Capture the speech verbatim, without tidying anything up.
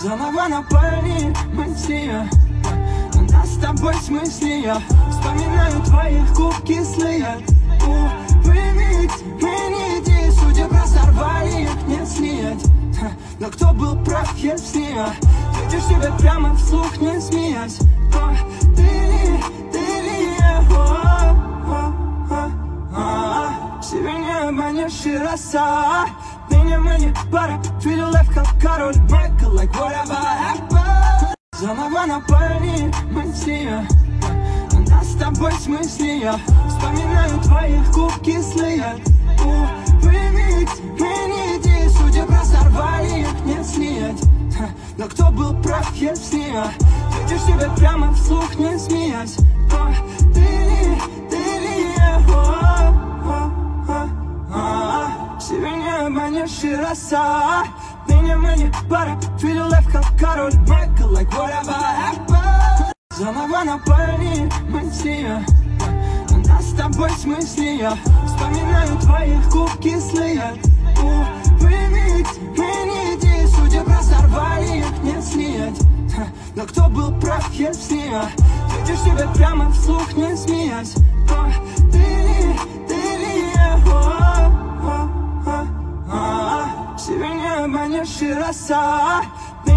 Заново напали мысли, у нас с тобой смысле. Вспоминаю твоих губ кислые. Увы, мы не иди, судьбы разорвали, их не снять. Но кто был прав, если видишь тебя прямо вслух, не смеясь? О, ты ли, ты ли я? О, о, о, о, себе не обманешь и роса. Ты не мне пара, feel life как король Майкл, like whatever happened. Заново напали мысли, у нас с тобой смысле. Вспоминаю твоих губ кислые. Увы, мы не иди, судьбы разорвали, их не снять. Но кто был прав, если видишь тебя прямо вслух, не смеясь? О, ты ли, ты ли я? О, о, о, о, себе не обманешь и роса. Ты не мне пара, feel life как король Майкл, like whatever happened. Заново напали мысли, у нас с тобой смысле. Вспоминаю твоих губ кислые. Увы, мы не иди, судьбы разорвали, их не снять. Но кто был прав, если видишь тебя прямо вслух, не смеясь? О, ты ли, ты ли я? О, о, о, о, себе не обманешь и роса.